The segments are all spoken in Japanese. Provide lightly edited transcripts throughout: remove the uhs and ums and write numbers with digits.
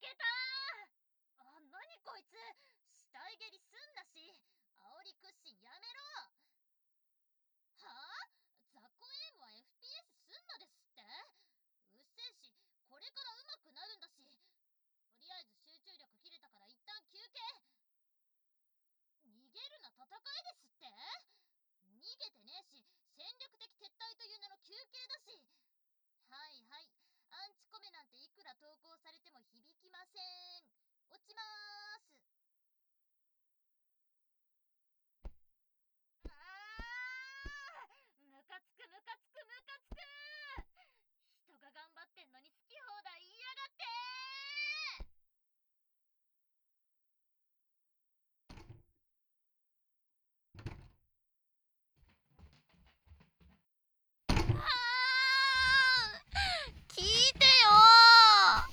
けたー。なにこいつ、死体蹴りすんなし、煽り屈伸やめろ。はあ、雑魚エイムは FPS すんなですって。うっせえし、これから上手くなるんだし。とりあえず集中力切れたから一旦休憩。逃げるな戦いですって。逃げてねえし、戦略的撤退という名の休憩だし。はいはい、アンチコメなんていくら投稿されても響きません。落ちまーす。ムカつくムカつくムカつく。人が頑張ってんのに好き放題言いやがって聞いてよ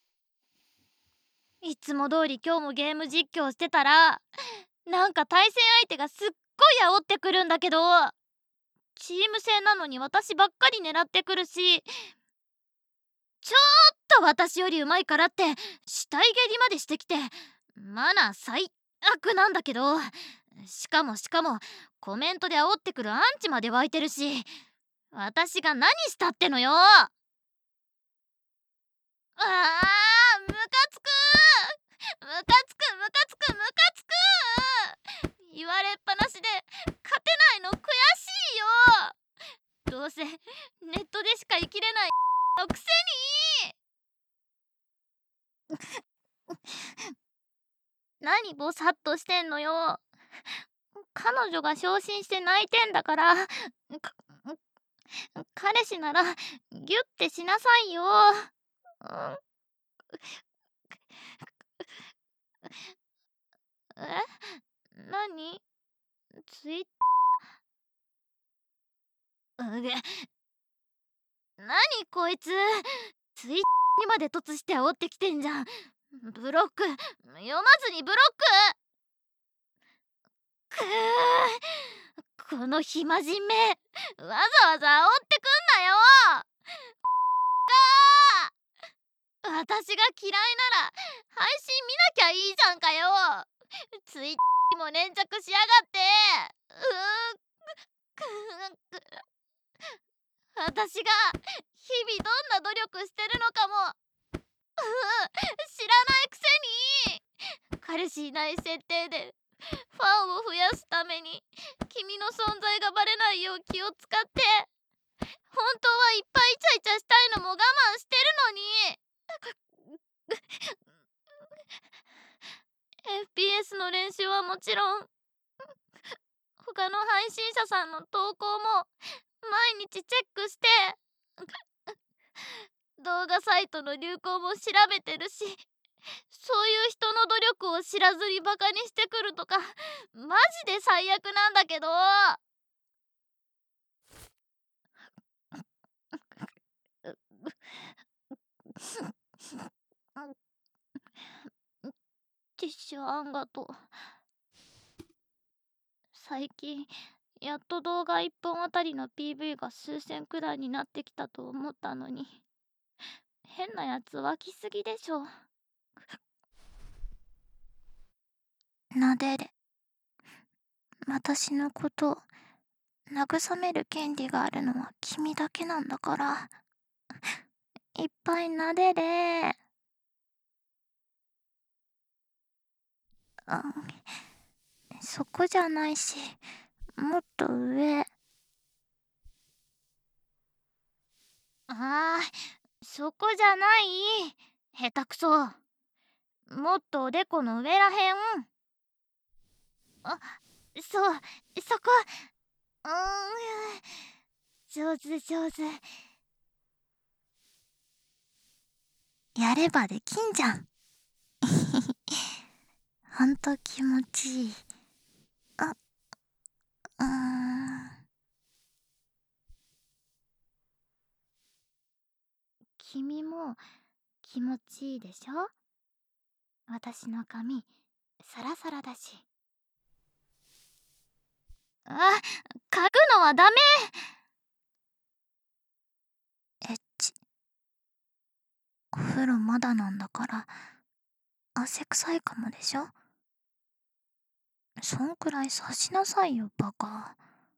ー。いつも通り今日もゲーム実況してたら、なんか対戦相手がすっごい煽ってくるんだけど、チーム戦なのに私ばっかり狙ってくるし、ちょっと私より上手いからって死体蹴りまでしてきて、マナー最悪なんだけど、しかもコメントで煽ってくるアンチまで湧いてるし、私が何したってのよ。ムカつくムカつくムカつくムカつく。言われっぱなしで勝てないの悔しいよ。どうせネットでしか生きれないのくせに何ボサッとしてんのよ。彼女が昇進して泣いてんだから彼氏ならギュッてしなさいよ。何ツイ何こいつ、ツイにまで突して煽ってきてんじゃん。ブロック読まずにブロック。この暇人め、わざわざ煽ってくんなよ。私が嫌いなら配信見なきゃいいじゃんかよ。ツイも粘着しやがって。私が日々どんな努力してるのかも知らないくせに、彼氏いない設定でファンを増やすために君の存在がバレないよう気を使って、本当はいっぱいイチャイチャしたいのも我慢してるのに。FPS の練習はもちろん、他の配信者さんの投稿も毎日チェックして、動画サイトの流行も調べてるし、そういう人の努力を知らずにバカにしてくるとかマジで最悪なんだけど。ティッシュあんがと。最近やっと動画1本あたりの PV が数千くらいになってきたと思ったのに、変なやつ湧きすぎでしょ。なでれ、私のこと慰める権利があるのは君だけなんだから、いっぱいなでれ。そこじゃないし、もっと上。そこじゃない。下手くそ。もっとおでこの上らへん。そこ。上手。やればできんじゃん。ほんと気持ちいい。君も気持ちいいでしょ。私の髪サラサラだし。嗅ぐのはダメ。エッチ。お風呂まだなんだから汗臭いかもでしょ。そんくらい察しなさいよ、バカ。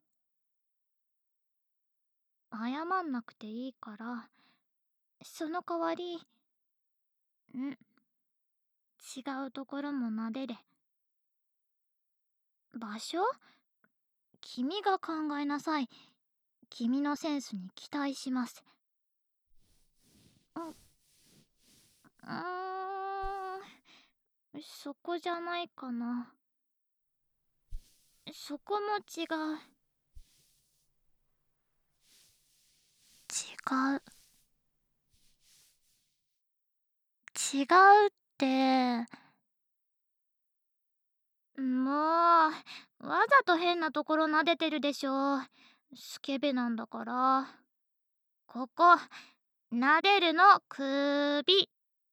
謝んなくていいから、その代わり、違うところも撫でれ。場所？君が考えなさい。君のセンスに期待します。うそこじゃないかな。そこも違う。違う。違うって。もう、わざと変なところ撫でてるでしょ。スケベなんだから。ここ、撫でるの、首。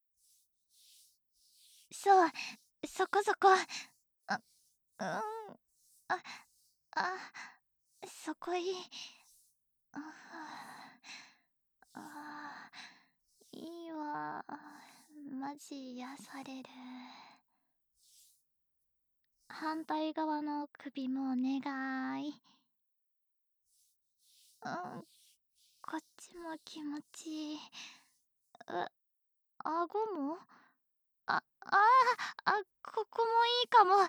そう、そこそこ。あ、あ、あ、そこいい。あ、あ、いいわ。マジ癒される。反対側の首もお願い。こっちも気持ちいい。顎もここもいいかも。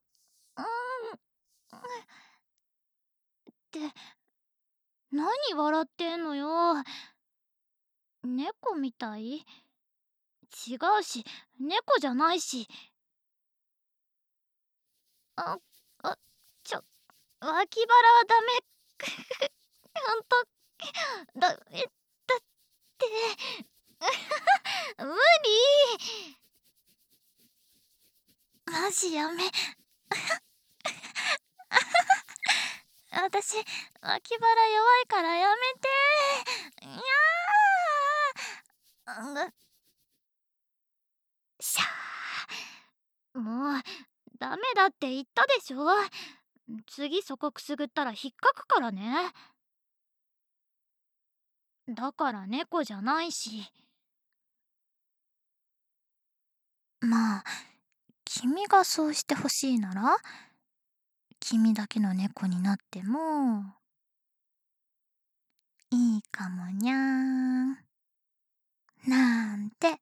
って何笑ってんのよ。猫みたい？違うし、猫じゃないし。あ、ちょ、脇腹はダメ。ほんと、だって、無理。マジやめ。私、脇腹弱いからやめて。いやしゃー。もう、ダメだって言ったでしょ。次そこくすぐったら引っかくからね。だから猫じゃないし。まあ、君がそうしてほしいなら、君だけの猫になっても、いいかもにゃーん。なんて。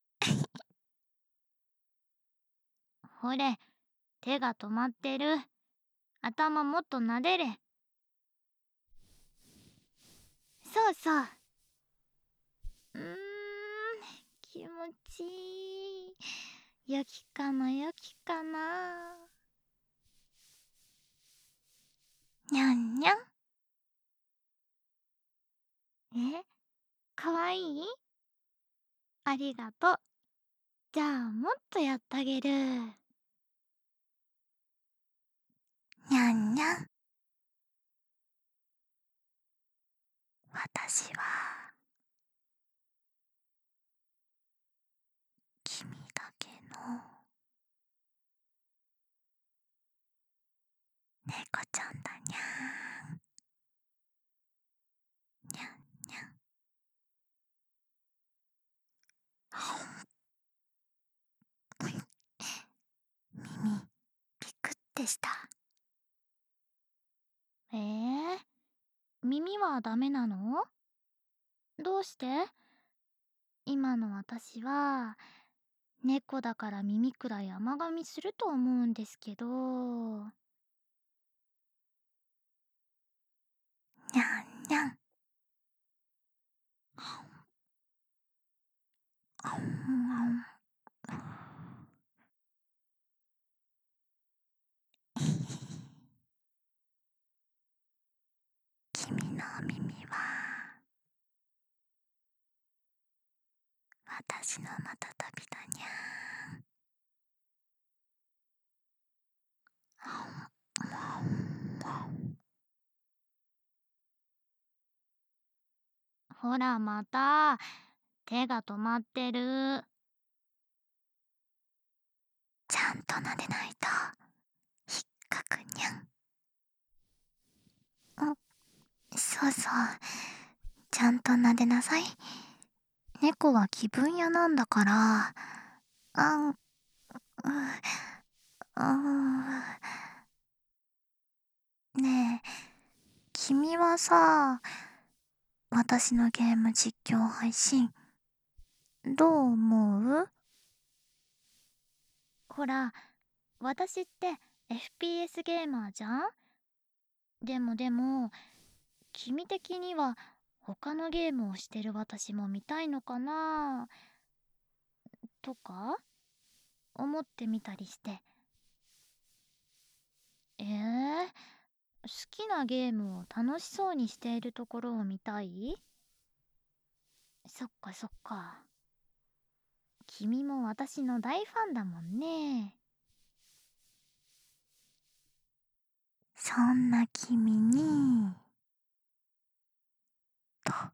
ほれ、手が止まってる。頭もっと撫でれ。そうそう。気持ちいい。良きかな良きかな。にゃんにゃん。かわいい？ありがとう。じゃあもっとやってあげる。にゃんにゃん。私は君だけの猫ちゃんだにゃん。にゃんにゃん。耳ピクってした。耳はダメなの？どうして？今の私は猫だから耳くらい甘噛みすると思うんですけど。にゃんにゃん。君のお耳は私のまたたびだにゃー。ほらまた手が止まってる。ちゃんと撫でないと引っかくにゃん。そうそう、ちゃんと撫でなさい。猫は気分屋なんだから。 ねえ、君はさ、私のゲーム実況配信、どう思う？ほら、私って FPS ゲーマーじゃん。でも、君的には他のゲームをしてる私も見たいのかなとか思ってみたりして。好きなゲームを楽しそうにしているところを見たい？そっかそっか。君も私の大ファンだもんね。そんな君に、特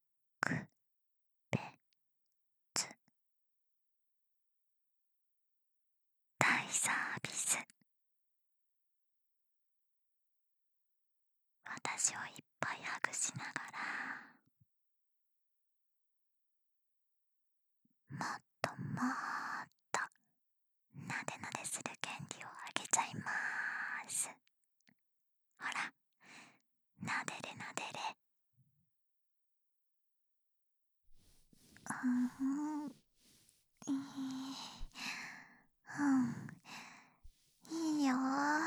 別大サービス。私をいっぱいハグしながら、もっともっとなでなでする権利をあげちゃいまーす。ほら、なでれなでれ。うん、いいよ。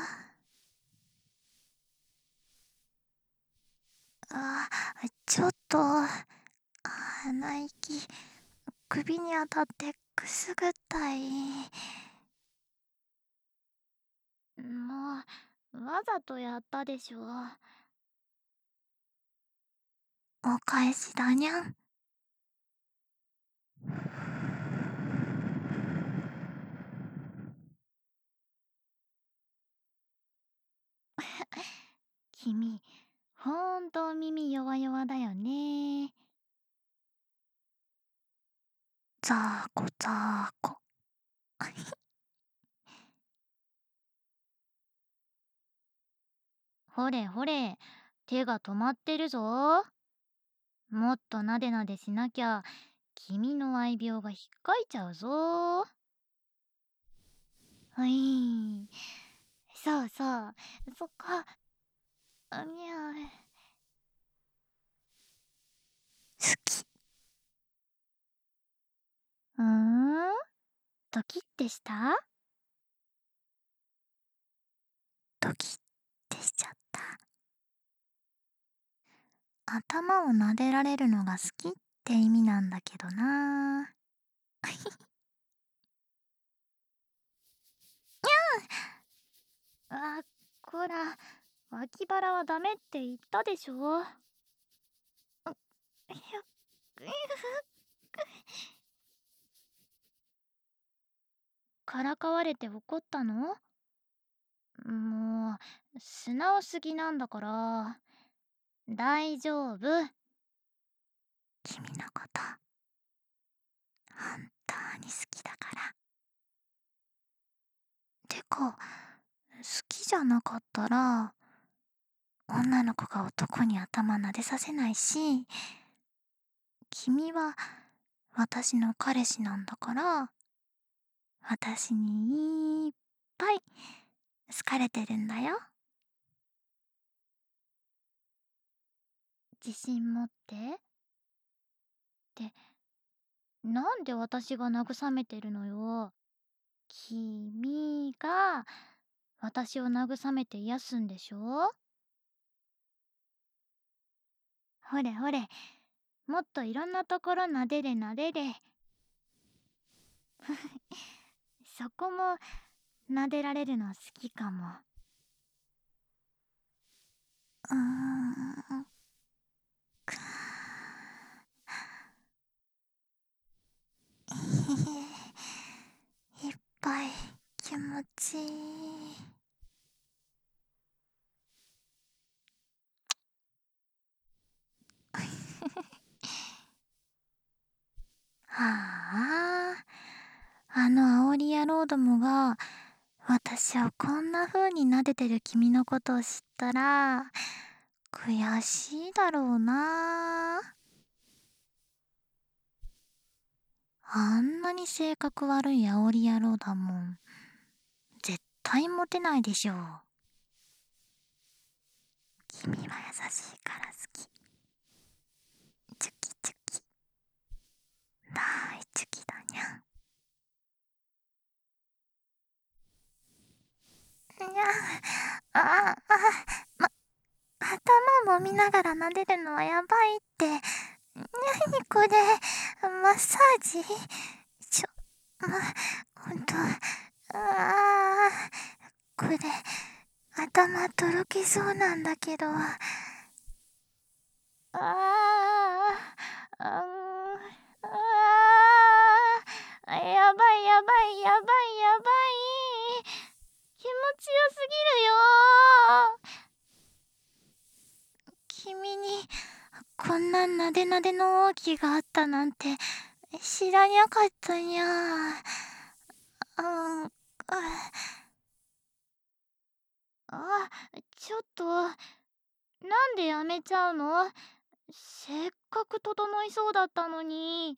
ちょっと、鼻息、首に当たってくすぐったい。もう、わざとやったでしょ。お返しだにゃん。君、ほんと耳弱々だよね。ざーこざーこ。ほれほれ、手が止まってるぞ。もっとなでなでしなきゃ、君の愛病がひっかいちゃうぞ。そうそう、そっか。にゃ好き。ドキッてした？ドキッてしちゃった。頭を撫でられるのが好きって意味なんだけどな。あ、こら、脇腹はダメって言ったでしょ。ひゃからかわれて怒ったの？もう、素直すぎなんだから。大丈夫。君のこと、本当に好きだから。てか、好きじゃなかったら、女の子が男に頭撫でさせないし、君は私の彼氏なんだから、私にいっぱい好かれてるんだよ。自信持って。ってなんで私が慰めてるのよ。君が私を慰めて癒すんでしょ。ほれほれ、もっといろんなところなでれなでれ。そこも撫でられるの好きかも。うーん。くいっぱい気持ちいい。はあ、あの煽り野郎どもが私をこんな風に撫でてる君のことを知ったら悔しいだろうな。あんなに性格悪い煽り野郎だもん。 対モテないでしょう。君は優しいから好き。チュキチュキ。大チュキだにゃん。にゃん。ま、頭も見ながら撫でるのはやばいって。なにこれ、マッサージほんと、これ、頭とろけそうなんだけど。やばいやばいやばいやばい。気持ちよすぎるよ。君にこんななでなでの王騎があったなんて知らにゃかったにゃ。ちょっと、なんでやめちゃうの？せっかく整いそうだったのに。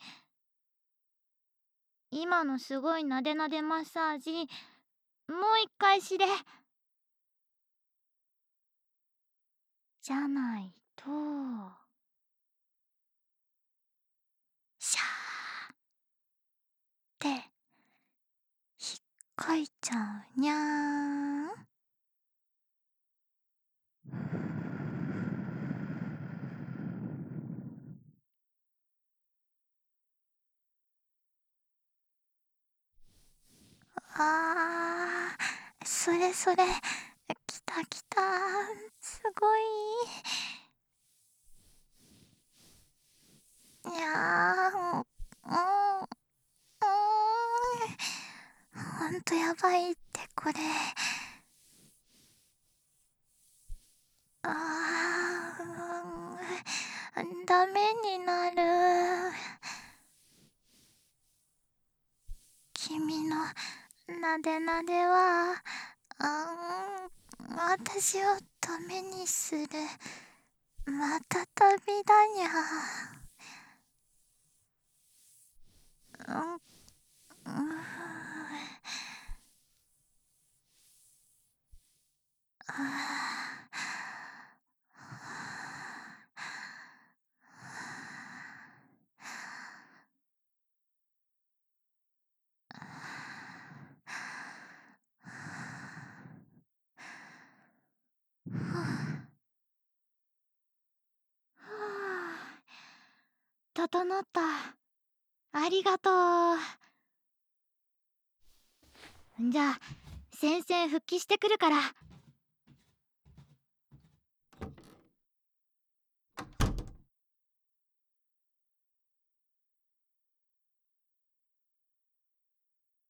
今のすごいなでなでマッサージ、もう一回しれ。じゃないと、シャーって引っかいちゃうにゃーん。それそれ、きたきた、すごい。にゃーん、ほんとやばいってこれ。ダメになる。君のなでなでは、私をダメにする。また旅だにゃ。整った。ありがとう。じゃあ、宣戦復帰してくるから